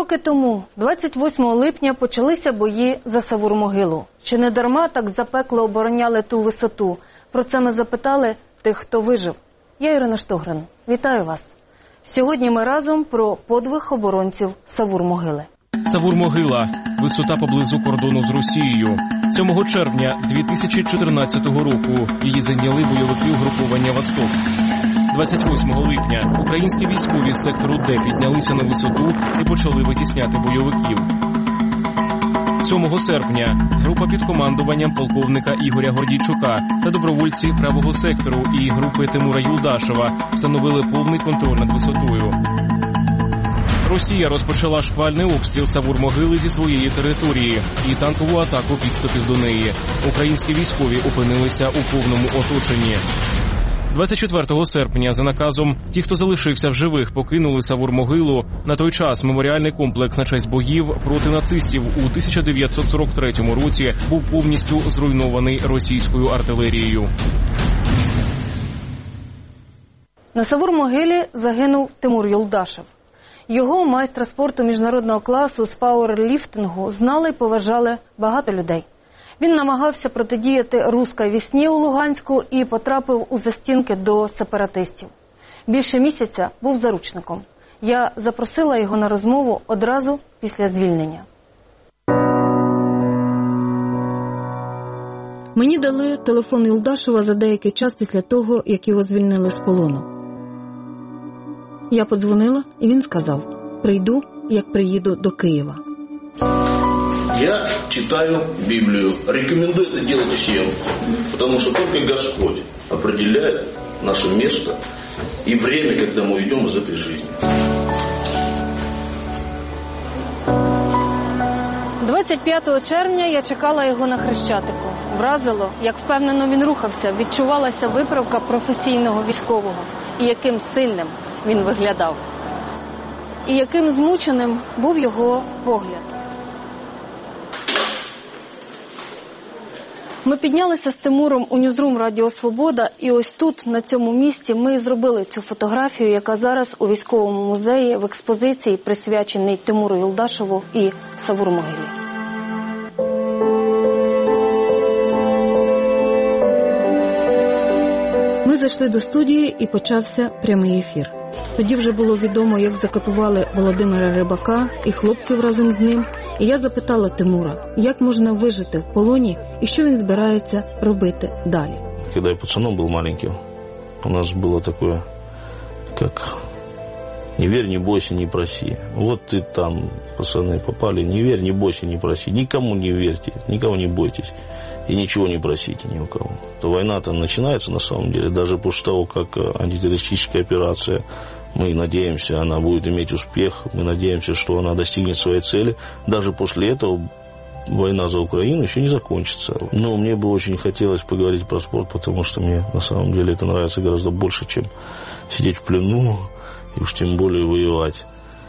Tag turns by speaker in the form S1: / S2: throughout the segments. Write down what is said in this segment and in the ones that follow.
S1: роки тому, 28 липня, почалися бої за Савур-Могилу. Чи не дарма так запекло обороняли ту висоту? Про це ми запитали тих, хто вижив. Я Ірина Штогрин. Вітаю вас. Сьогодні ми разом про подвиг оборонців Савур-Могили.
S2: Савур-Могила – висота поблизу кордону з Росією. 7 червня 2014 року її зайняли бойовики угруповання «Восток». 28 липня українські військові з сектору Д піднялися на висоту і почали витісняти бойовиків. 7 серпня група під командуванням полковника Ігоря Гордійчука та добровольці правого сектору і групи Тимура Юлдашева встановили повний контроль над висотою. Росія розпочала шквальний обстріл Савур-Могили зі своєї території і танкову атаку підступів до неї. Українські військові опинилися у повному оточенні. 24 серпня за наказом ті, хто залишився в живих, покинули Савур-Могилу. На той час меморіальний комплекс на честь боїв проти нацистів у 1943 році був повністю зруйнований російською артилерією.
S1: На Савур-Могилі загинув Тимур Юлдашев. Його, майстра спорту міжнародного класу з пауерліфтингу, знали і поважали багато людей. Він намагався протидіяти руській вісні у Луганську і потрапив у застінки до сепаратистів. Більше місяця був заручником. Я запросила його на розмову одразу після звільнення. Мені дали телефон Юлдашева за деякий час після того, як його звільнили з полону. Я подзвонила, і він сказав: «Прийду, як приїду до Києва».
S3: Я читаю Библию. Рекомендую это делать всем, потому что только Господь определяет наше место и время, когда мы уйдем из этой жизни.
S1: 25 червня я чекала його на Хрещатику. Вразило, як впевнено він рухався, відчувалася виправка професійного військового. І яким сильним він виглядав. І яким змученим був його погляд. Ми піднялися з Тимуром у Ньюзрум Радіо Свобода, і ось тут, на цьому місці, ми зробили цю фотографію, яка зараз у військовому музеї в експозиції, присвяченій Тимуру Юлдашеву і Савур-Могилі. Ми зайшли до студії і почався прямий ефір. Тоді вже було відомо, як закатували Володимира Рибака і хлопців разом з ним. І я запитала Тимура, як можна вижити в полоні і що він збирається робити далі.
S4: Коли я пацаном був маленьким, у нас було таке, як «Не вер, не бойся, не проси». Вот ты там, пацаны, попали, не верь, не бойся, не проси. Никому не верьте, никого не бойтесь. И ничего не просите ни у кого. То война-то начинается на самом деле. Даже после того, как антитеррористическая операция, мы надеемся, она будет иметь успех. Мы надеемся, что она достигнет своей цели. Даже после этого война за Украину еще не закончится. Но мне бы очень хотелось поговорить про спорт, потому что мне на самом деле это нравится гораздо больше, чем сидеть в плену и уж тем более воевать.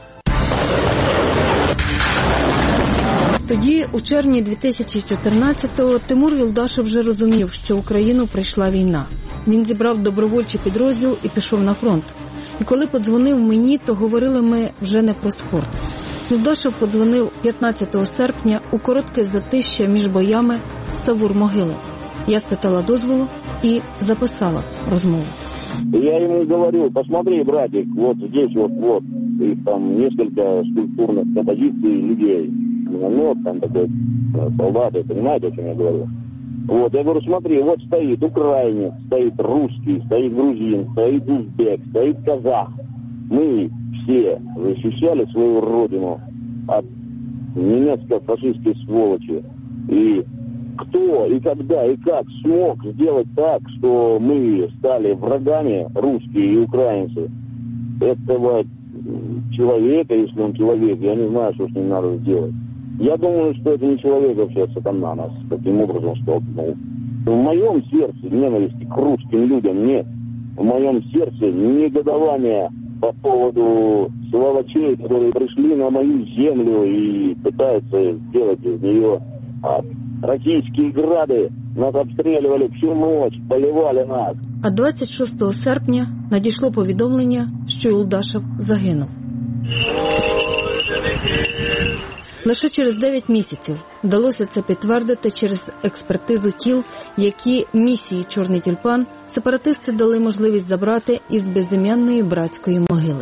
S1: Тоді, у червні 2014-го, Тимур Юлдашев вже розумів, що Україну прийшла війна. Він зібрав добровольчий підрозділ і пішов на фронт. І коли подзвонив мені, то говорили ми вже не про спорт. Юлдашев подзвонив 15 серпня у коротке затища між боями з Савур-Могили. Я спитала дозволу і записала розмову.
S5: Я ему говорю: посмотри, братик, вот здесь вот, их там несколько скульптурных композиций людей. Ну, там такой солдаты, понимаете, о чем я говорю? Вот, я говорю, смотри, вот стоит украинец, стоит русский, стоит грузин, стоит узбек, стоит казах. Мы все защищали свою родину от немецко-фашистской сволочи. И кто и когда и как смог сделать так, что мы стали врагами, русские и украинцы, этого человека, если он человек, я не знаю, что с ним надо сделать. Я думаю, что это не человек вообще, а сатана нас таким образом столкнул. В моем сердце ненависти к русским людям нет. В моем сердце негодование по поводу сволочей, которые пришли на мою землю и пытаются сделать из нее российские грады. Нас обстрілювали всю ночь, поливали нас.
S1: А 26 серпня надійшло повідомлення, що Юлдашев загинув. Лише через 9 місяців вдалося це підтвердити через експертизу тіл, які місії «Чорний тюльпан» сепаратисти дали можливість забрати із безім'янної братської могили.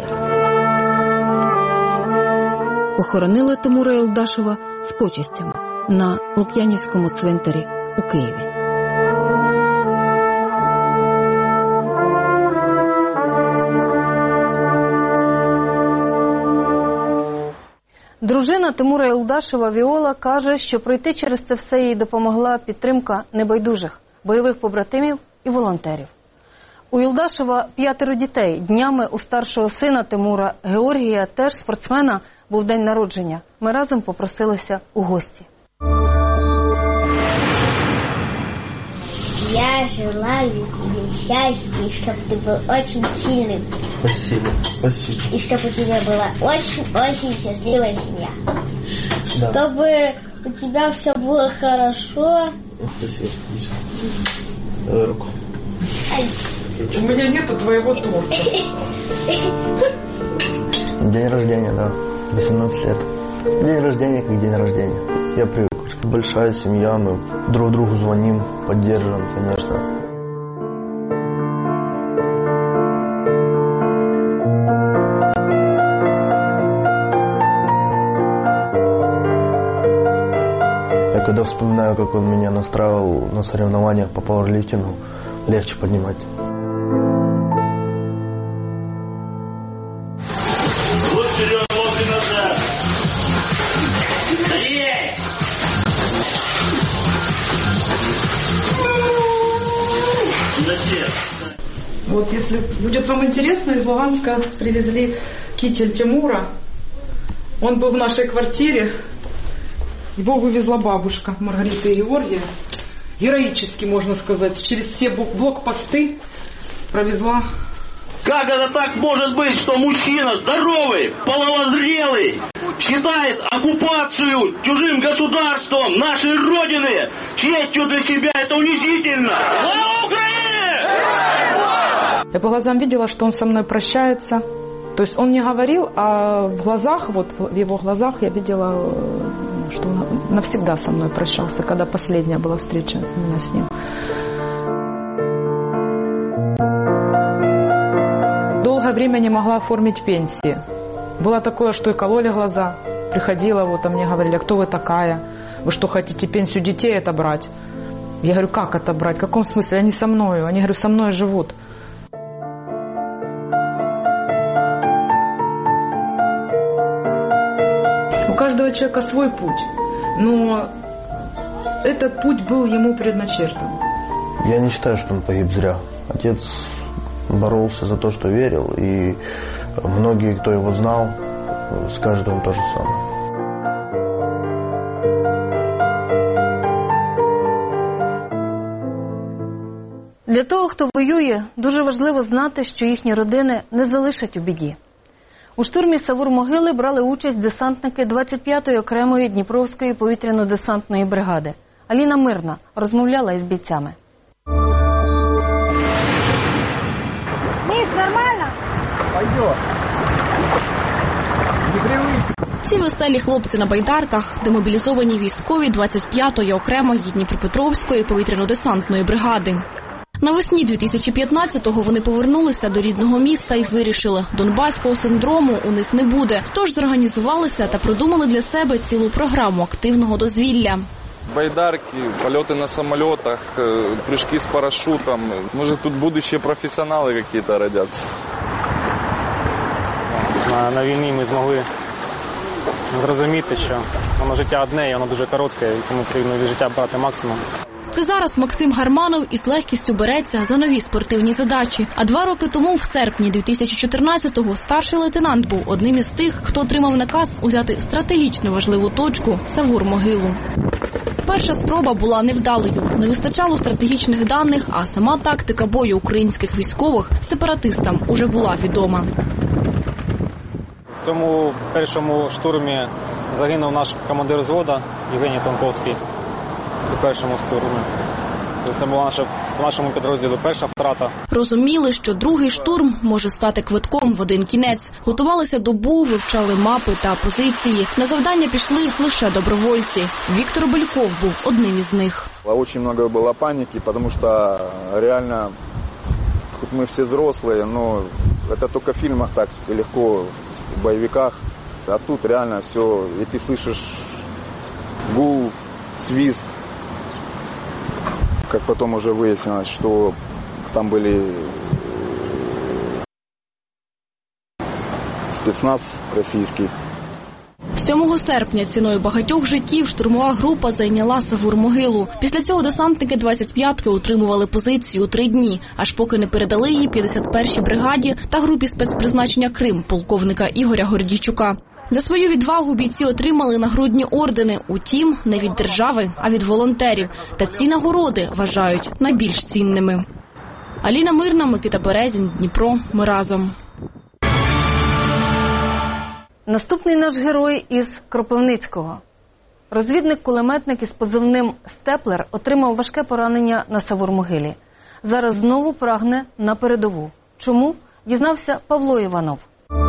S1: Похоронили Тимура Юлдашева з почестями на Лук'янівському цвинтарі у Києві. Дружина Тимура Юлдашева Віола каже, що пройти через це все їй допомогла підтримка небайдужих, бойових побратимів і волонтерів. У Юлдашева 5 дітей. Днями у старшого сина Тимура Георгія, теж спортсмена, був день народження. Ми разом попросилися у гості.
S6: Я желаю тебе счастья, и чтобы ты был очень сильным.
S7: Спасибо, спасибо.
S6: И чтобы у тебя была очень-очень счастливая семья.
S7: Да.
S6: Чтобы у тебя все было хорошо.
S7: Спасибо. Давай руку.
S8: У меня нету твоего торта.
S7: День рождения, да. 18 лет. День рождения как день рождения. Я привык. Большая семья, мы друг другу звоним, поддерживаем, конечно. Я когда вспоминаю, как он меня настраивал на соревнованиях по пауэрлифтингу, легче поднимать.
S3: Вот вперед, локти назад. Стоять!
S8: Вот если будет вам интересно, из Луганска привезли китель Тимура. Он был в нашей квартире. Его вывезла бабушка Маргарита Георгия. Героически, можно сказать, через все блокпосты провезла.
S3: Как это так может быть, что мужчина здоровый, половозрелый, считает оккупацию чужим государством нашей Родины честью для себя? Это унизительно! Слава Украине!
S8: Я по глазам видела, что он со мной прощается. То есть он не говорил, а в глазах, вот в его глазах я видела, что он навсегда со мной прощался, когда последняя была встреча у меня с ним. Долгое время не могла оформить пенсии. Было такое, что и кололи глаза. Приходила, вот, а мне говорили: а кто вы такая? Вы что, хотите пенсию детей отобрать? Я говорю: как отобрать? В каком смысле? Они со мною. Они, говорю, со мной живут. У каждого человека свой путь. Но этот путь был ему предначертан.
S7: Я не считаю, что он погиб зря. Отец боролся за то, что верил, и многие, кто его знал, скажут вам то же самое.
S1: Для того, хто воює, дуже важливо знати, що їхні родини не залишать у біді. У штурмі Савур-Могили брали участь десантники 25-ї окремої Дніпровської повітряно-десантної бригади. Аліна Мирна розмовляла із бійцями.
S6: Миш, нормально?
S9: Ці веселі хлопці на байдарках – демобілізовані військові 25-ї окремої Дніпропетровської повітряно-десантної бригади. Навесні 2015-го вони повернулися до рідного міста і вирішили – донбаського синдрому у них не буде. Тож зорганізувалися та продумали для себе цілу програму активного дозвілля.
S10: Байдарки, польоти на самолітах, прыжки з парашутом. Може, тут будущі професіонали якісь родяться.
S11: На війні ми змогли зрозуміти, що воно життя одне і воно дуже коротке, і тому потрібно від життя брати максимум.
S9: Це зараз Максим Гарманов із легкістю береться за нові спортивні задачі. А 2 роки тому, в серпні 2014-го, старший лейтенант був одним із тих, хто отримав наказ узяти стратегічно важливу точку – Савур-Могилу. Перша спроба була невдалою. Не вистачало стратегічних даних, а сама тактика бою українських військових сепаратистам уже була відома.
S11: В цьому першому штурмі загинув наш командир взводу Євгеній Тонковський у першому штурмі. Це була в нашому підрозділі перша втрата.
S9: Розуміли, що другий штурм може стати квитком в один кінець. Готувалися добу, вивчали мапи та позиції. На завдання пішли лише добровольці. Віктор Бельков був одним із них.
S10: Очень много было паники, потому что реально, хоть мы все взрослые, но это только в фильмах так легко, в боевиках. А тут реально все, и ты слышишь гул, свист. Как потом уже выяснилось, что там были спецназ российский.
S9: 7 серпня ціною багатьох життів штурмова група зайняла Савур-Могилу. Після цього десантники 25-ки утримували позицію 3 дні, аж поки не передали її 51-й бригаді та групі спецпризначення Крим полковника Ігоря Гордійчука. За свою відвагу бійці отримали нагрудні ордени, утім, не від держави, а від волонтерів. Та ці нагороди вважають найбільш цінними. Аліна Мирна, Микита Березін, Дніпро. Ми разом.
S1: Наступний наш герой із Кропивницького. Розвідник-кулеметник із позивним «Степлер» отримав важке поранення на Савур-Могилі. Зараз знову прагне на передову. Чому? Дізнався Павло Іванов.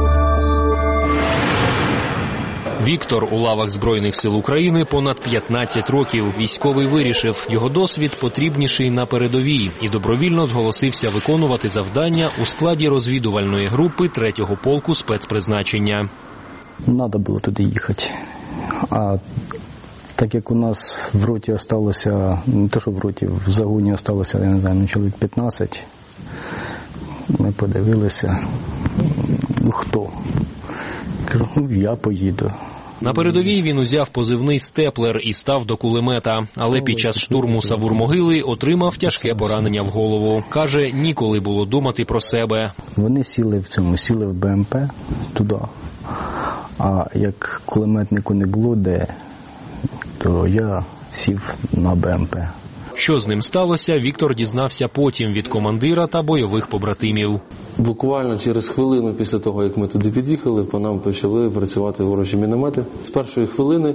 S2: Віктор у лавах Збройних сил України понад 15 років. Військовий вирішив, його досвід потрібніший на передовій і добровільно зголосився виконувати завдання у складі розвідувальної групи 3-го полку спецпризначення.
S12: Надо було туди їхати. А так як у нас в роті залишилося, не те, що в роті, в загоні залишилося, я не знаю, чоловік 15, ми подивилися, хто. Кажу, я поїду.
S2: На передовій він узяв позивний «Степлер» і став до кулемета. Але під час штурму Савур-Могили отримав тяжке поранення в голову. Каже, ніколи було думати про себе.
S12: Вони сіли в БМП туди. А як кулеметнику не було де, то я сів на БМП.
S2: Що з ним сталося, Віктор дізнався потім від командира та бойових побратимів.
S13: Буквально через хвилину після того, як ми туди під'їхали, по нам почали працювати ворожі міномети. З першої хвилини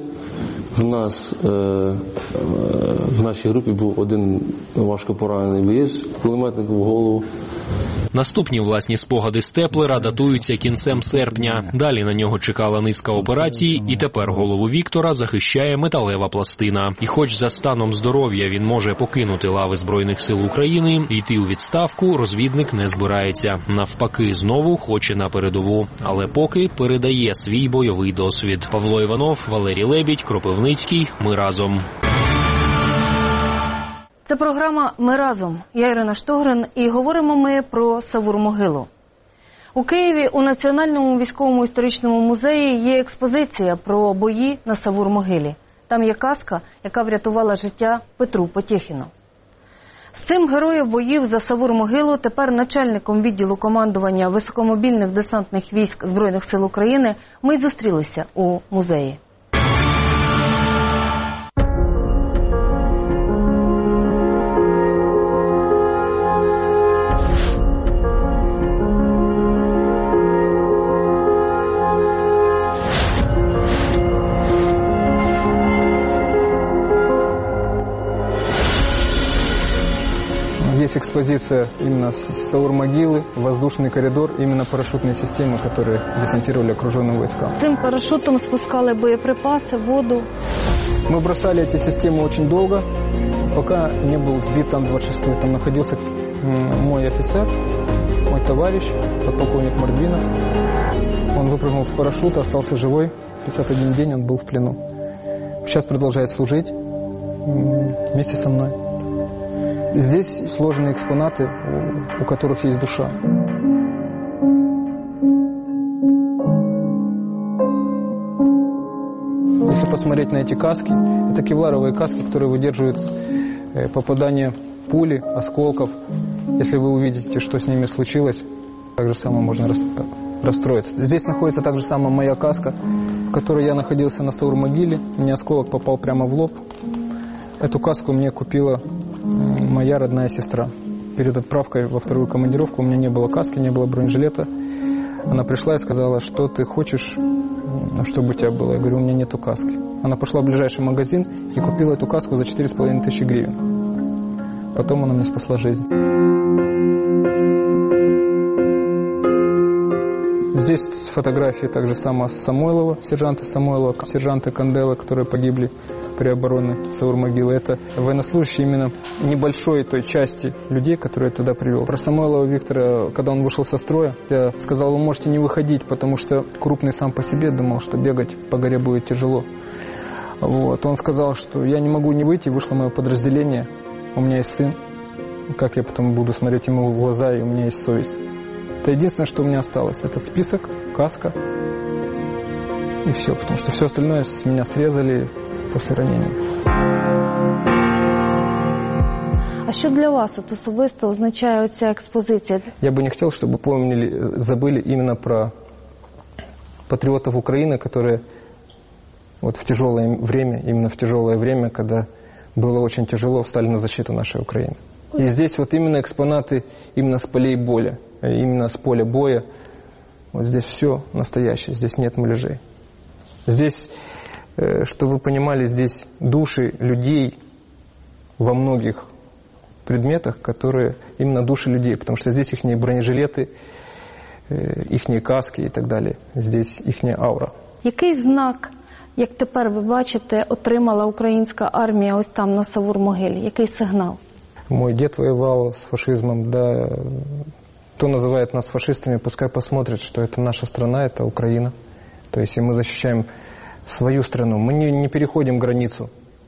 S13: в нашій групі був один важко поранений боєць, кулеметник в голову.
S2: Наступні власні спогади Степлера датуються кінцем серпня. Далі на нього чекала низка операцій, і тепер голову Віктора захищає металева пластина. І хоч за станом здоров'я він може покинути лави Збройних сил України, йти у відставку розвідник не збирається. Навпаки, знову хоче на передову. Але поки передає свій бойовий досвід. Павло Іванов, Валерій Лебідь, Кропивницький. Ми разом.
S1: Це програма «Ми разом». Я Ірина Штогрин, і говоримо ми про Савур-Могилу. У Києві у Національному військовому історичному музеї є експозиція про бої на Савур-Могилі. Там є казка, яка врятувала життя Петру Потєхіну. З цим героєм боїв за Савур-Могилу, тепер начальником відділу командування високомобільних десантних військ Збройних сил України, ми й зустрілися у музеї.
S14: Здесь экспозиция именно с Савур-Могилы, воздушный коридор, именно парашютные системы, которые десантировали окруженные войска.
S1: Цим парашютом спускали боеприпасы, воду.
S14: Мы бросали эти системы очень долго, пока не был сбит Ан-26. Там находился мой офицер, мой товарищ, подполковник Мордвинов. Он выпрыгнул с парашюта, остался живой. 51 день он был в плену. Сейчас продолжает служить вместе со мной. Здесь сложные экспонаты, у которых есть душа. Если посмотреть на эти каски, это кевларовые каски, которые выдерживают попадание пули, осколков. Если вы увидите, что с ними случилось, так же самое можно расстроиться. Здесь находится так же самая моя каска, в которой я находился на Савур-Могиле. Мне осколок попал прямо в лоб. Эту каску мне купила моя родная сестра. Перед отправкой во вторую командировку у меня не было каски, не было бронежилета. Она пришла и сказала, что ты хочешь, чтобы у тебя было. Я говорю, у меня нету каски. Она пошла в ближайший магазин и купила эту каску за 4500 гривен. Потом она мне спасла жизнь. Здесь фотографии также Самойлова, сержанта Самойлова, сержанта Кандела, которые погибли при обороне Саур-могилы. Это военнослужащие именно небольшой той части людей, которые я туда привел. Про Самойлова Виктора, когда он вышел со строя, я сказал, вы можете не выходить, потому что крупный сам по себе думал, что бегать по горе будет тяжело. Вот. Он сказал, что я не могу не выйти, вышло мое подразделение, у меня есть сын, как я потом буду смотреть ему в глаза, и у меня есть совесть. Это единственное, что у меня осталось. Это список, каска и все. Потому что все остальное с меня срезали после ранения.
S1: А що для вас от особисто означає ця експозиція?
S14: Я бы не хотел, чтобы помнили, забыли именно про патриотов Украины, которые вот в тяжелое время, именно в тяжелое время, когда было очень тяжело, встали на защиту нашей Украины. И здесь вот именно экспонаты именно с полей боя, именно с поля боя. Вот здесь все настоящее, здесь нет муляжей. Здесь, что вы понимали, здесь души людей во многих предметах, которые именно души людей, потому что здесь их бронежилеты, их каски и так далее. Здесь их аура.
S1: Який знак, як тепер ви бачите, отримала українська армія ось там на Савур-могилі? Який сигнал?
S14: Мой дед воевал с фашизмом, да. Кто называет нас фашистами, пускай посмотрит, что это наша страна, это Украина. То есть и мы защищаем свою страну. Мы не переходим границу.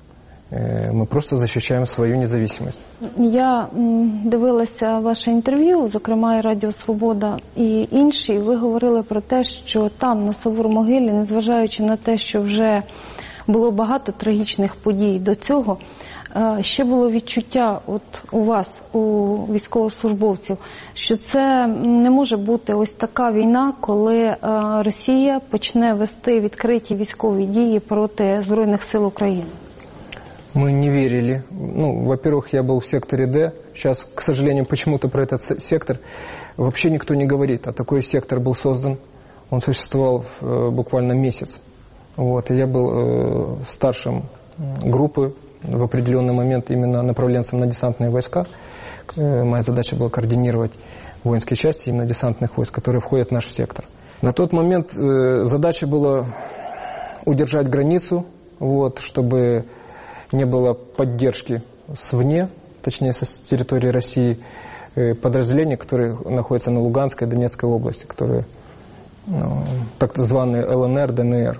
S14: Ми просто захищаємо свою незалежність.
S1: Я дивилася ваше інтерв'ю, зокрема і Радіо Свобода і інші. Ви говорили про те, що там, на Савур-могилі, незважаючи на те, що вже було багато трагічних подій до цього, ще було відчуття от у вас, у військовослужбовців, що це не може бути ось така війна, коли Росія почне вести відкриті військові дії проти Збройних сил України.
S14: Мы не верили. Во-первых, я был в секторе Д. Сейчас, к сожалению, почему-то про этот сектор вообще никто не говорит. А такой сектор был создан. Он существовал буквально месяц. Вот. И я был старшим группы в определенный момент именно направленцем на десантные войска. Моя задача была координировать воинские части именно десантных войск, которые входят в наш сектор. На тот момент задача была удержать границу, вот, чтобы не было поддержки свне, точнее с территории России, подразделений, которые находятся на Луганской и Донецкой области, которые так званые ЛНР, ДНР.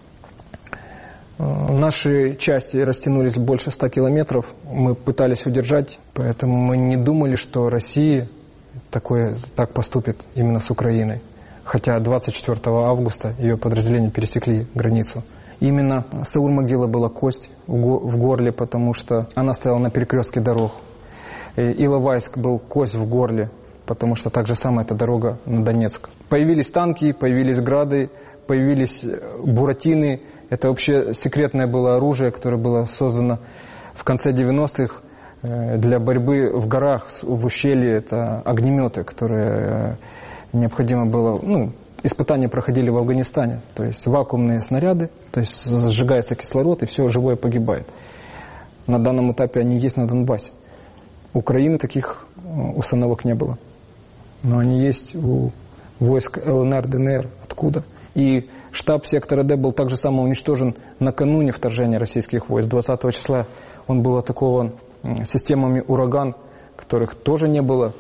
S14: Наши части растянулись больше 100 километров, мы пытались удержать, поэтому мы не думали, что Россия так поступит именно с Украиной. Хотя 24 августа ее подразделения пересекли границу. Именно Саур-могила была кость в горле, потому что она стояла на перекрестке дорог. Иловайск был кость в горле, потому что так же самое эта дорога на Донецк. Появились танки, появились грады, появились буратины. Это вообще секретное было оружие, которое было создано в конце 90-х для борьбы в горах, в ущелье. Это огнеметы, которые необходимо было... Испытания проходили в Афганистане, то есть вакуумные снаряды, то есть сжигается кислород и все живое погибает. На данном этапе они есть на Донбассе. У Украины таких установок не было. Но они есть у войск ЛНР, ДНР. Откуда? И штаб сектора Д был также само уничтожен накануне вторжения российских войск. 20 числа он был атакован системами «Ураган», которых тоже не было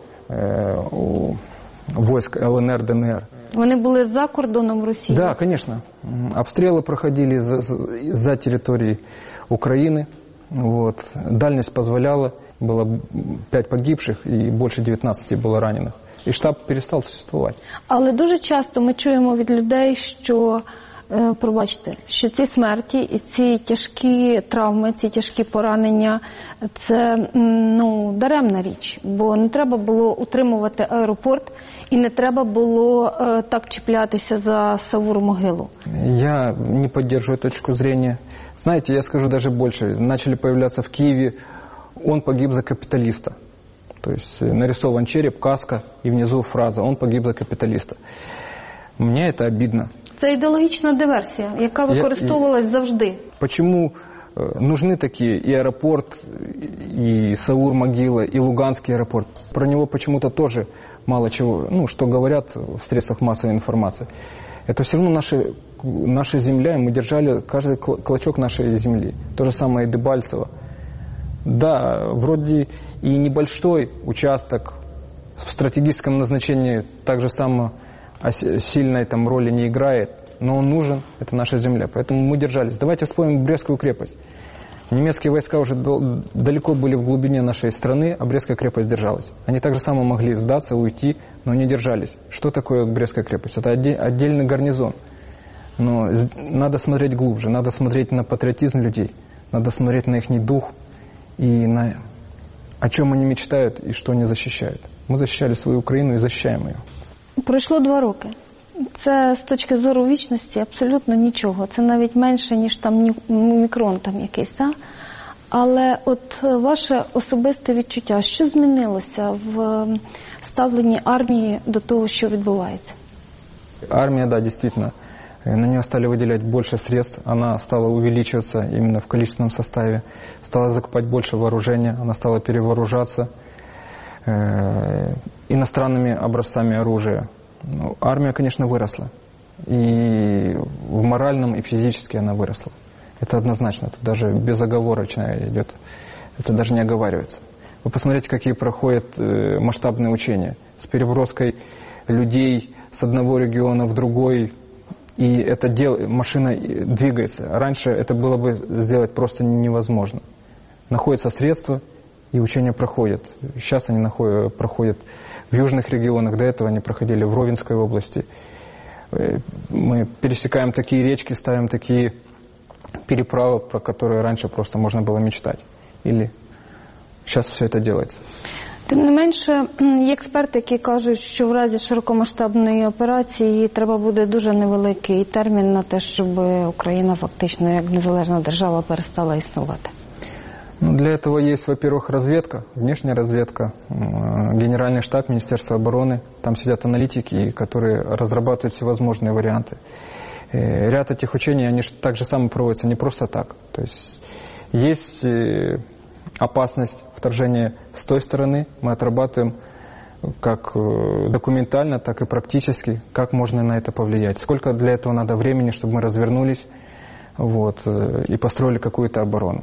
S14: у войск ЛНР, ДНР.
S1: Вони були за кордоном Росії?
S14: Да, конечно. Обстрелы проходили за территорией Украины. Вот. Дальность позволяла. Было 5 погибших и больше 19 было раненых. І штаб перестав существувати.
S1: Але дуже часто ми чуємо від людей, що, пробачте, що ці смерті і ці тяжкі травми, ці тяжкі поранення – це даремна річ. Бо не треба було утримувати аеропорт і не треба було так чіплятися за Савур-могилу.
S14: Я не поддерживаю точку зрения. Знаете, я скажу даже больше. Начали появляться в Киеве, он погиб за капиталиста. То есть нарисован череп, каска и внизу фраза «Он погиб за капиталиста». Мне это обидно.
S1: Це ідеологічна диверсія, яка використовувалась завжди.
S14: Почему нужны такие и аэропорт, и Саур-Могила, и Луганский аэропорт. Про него почему-то тоже мало чего, что говорят в средствах массовой информации. Это все равно наша земля, и мы держали каждый клочок нашей земли. То же самое и Дебальцево. Да, вроде и небольшой участок в стратегическом назначении так же само сильной там роли не играет, но он нужен, это наша земля, поэтому мы держались. Давайте вспомним Брестскую крепость. Немецкие войска уже далеко были в глубине нашей страны, а Брестская крепость держалась. Они так же само могли сдаться, уйти, но не держались. Что такое Брестская крепость? Это отдельный гарнизон. Но надо смотреть глубже, надо смотреть на патриотизм людей, надо смотреть на их дух и на о чем они мечтають і що вони захищають. Ми захищали свою Україну і захищаємо її.
S1: Пройшло 2 роки. Це з точки зору вічності абсолютно нічого. Це навіть менше, ніж там мікрон там якийсь. А? Але от ваше особисте відчуття, що змінилося в ставленні армії до того, що відбувається?
S14: Армия, да, действительно. На нее стали выделять больше средств, она стала увеличиваться именно в количественном составе, стала закупать больше вооружения, она стала перевооружаться иностранными образцами оружия. Армия, конечно, выросла. И в моральном, и физически она выросла. Это однозначно, это даже безоговорочно идет, это даже не оговаривается. Вы посмотрите, какие проходят масштабные учения с переброской людей с одного региона в другой, и это машина двигается. Раньше это было бы сделать просто невозможно. Находятся средства, и учения проходят. Сейчас они проходят в южных регионах, до этого они проходили в Ровенской области. Мы пересекаем такие речки, ставим такие переправы, про которые раньше просто можно было мечтать. Или сейчас все это делается.
S1: Тим не менше, є експерти, які кажуть, що в разі широкомасштабної операції треба буде дуже невеликий термін на те, щоб Україна фактично як незалежна держава перестала існувати.
S14: Для этого есть, во-первых, разведка, внешняя разведка, Генеральный штаб, Министерство обороны. Там сидят аналитики, которые разрабатывают всевозможные варианты. Ряд этих учений, они так же само проводятся не просто так. То есть опасность вторжения с той стороны, мы отрабатываем как документально, так и практически, как можно на это повлиять. Сколько для этого надо времени, чтобы мы развернулись и построили какую-то оборону.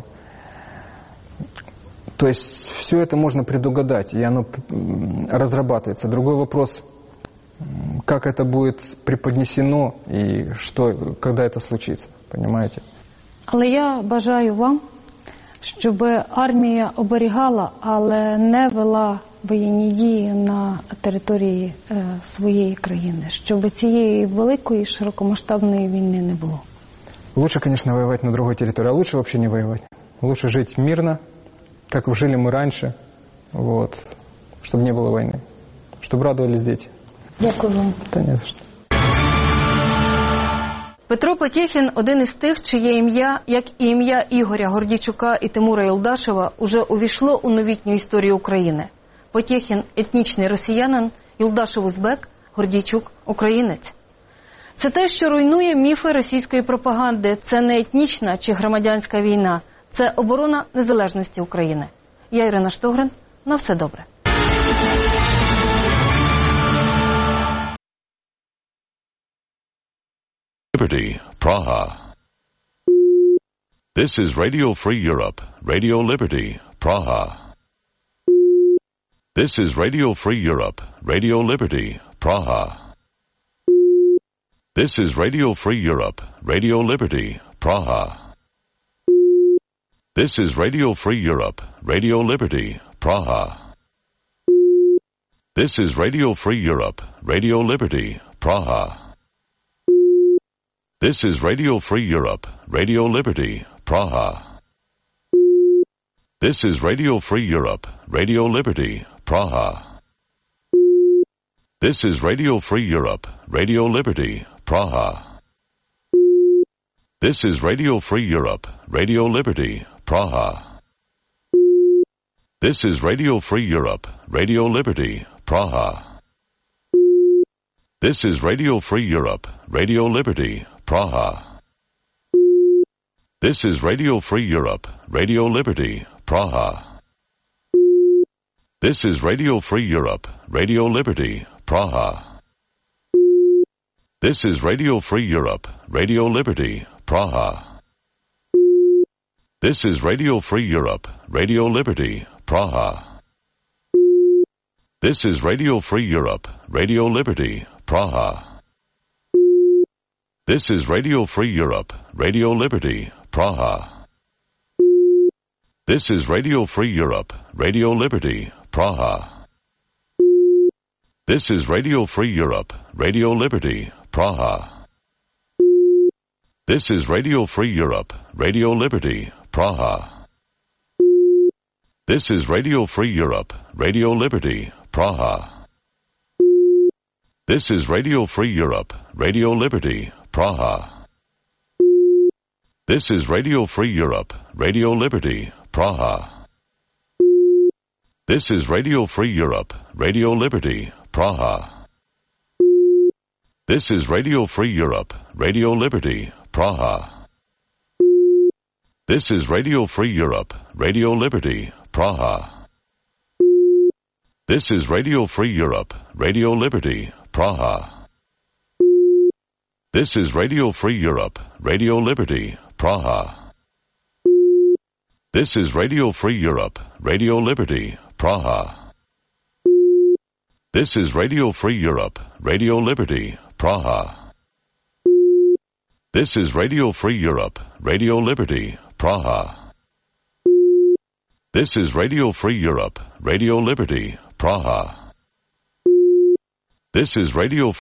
S14: То есть все это можно предугадать, и оно разрабатывается. Другой вопрос, как это будет преподнесено и когда это случится, понимаете?
S1: Але я бажаю вам, щоб армія оберігала, але не вела воєнні дії на території своєї країни, щоб цієї великої широкомасштабної війни не було.
S14: Лучше, конечно, воевать на другой территории, а лучше вообще не воевать. Лучше жить мирно, как жили мы раньше, чтобы не было войны, чтобы радовались дети.
S1: Дякую вам.
S14: Да не за что.
S1: Петро Потєхін – один із тих, чиє ім'я, як і ім'я Ігоря Гордійчука і Тимура Юлдашева, уже увійшло у новітню історію України. Потєхін – етнічний росіянин, Юлдашев – узбек, Гордійчук – українець. Це те, що руйнує міфи російської пропаганди. Це не етнічна чи громадянська війна. Це оборона незалежності України. Я Ірина Штогрин. На все добре.
S15: Liberty, Praha. This is Radio Free Europe, Radio Liberty, Praha. This is Radio Free Europe, Radio Liberty, Praha. This is Radio Free Europe, Radio Liberty, Praha. This is Radio Free Europe, Radio Liberty, Praha. This is Radio Free Europe, Radio Liberty, Praha. This is Radio Free Europe, Radio Liberty, Praha. This is Radio Free Europe, Radio Liberty, Praha. This is Radio Free Europe, Radio Liberty, Praha. This is Radio Free Europe, Radio Liberty, Praha. This is Radio Free Europe, Radio Liberty, Praha. This is Radio Free Europe, Radio Liberty, Praha. This is Radio Free Europe, Radio Liberty, Praha. This is Radio Free Europe, Radio Liberty, Praha. This is Radio Free Europe, Radio Liberty, Praha. This is Radio Free Europe, Radio Liberty, Praha. This is Radio Free Europe, Radio Liberty, Praha. This is Radio Free Europe, Radio Liberty, Praha. This is Radio Free Europe, Radio Liberty, Praha. This is Radio Free Europe, Radio Liberty, Praha. This is Radio Free Europe, Radio Liberty, Praha. This is Radio Free Europe, Radio Liberty, Praha. This is Radio Free Europe, Radio Liberty, Praha. This is Radio Free Europe, Radio Liberty, Praha. This is Radio Free Europe, Radio Liberty, Praha. This is Radio Free Europe, Radio Liberty, Praha. This is Radio Free Europe, Radio Liberty, Praha. This is Radio Free Europe, Radio Liberty, Praha. This is Radio Free Europe, Radio Liberty, Praha. This is Radio Free Europe, Radio Liberty, Praha. This is Radio Free Europe, Radio Liberty, Praha. This is Radio Free Europe, Radio Liberty, Praha. This is Radio Free Europe, Radio Liberty, Praha. This is Radio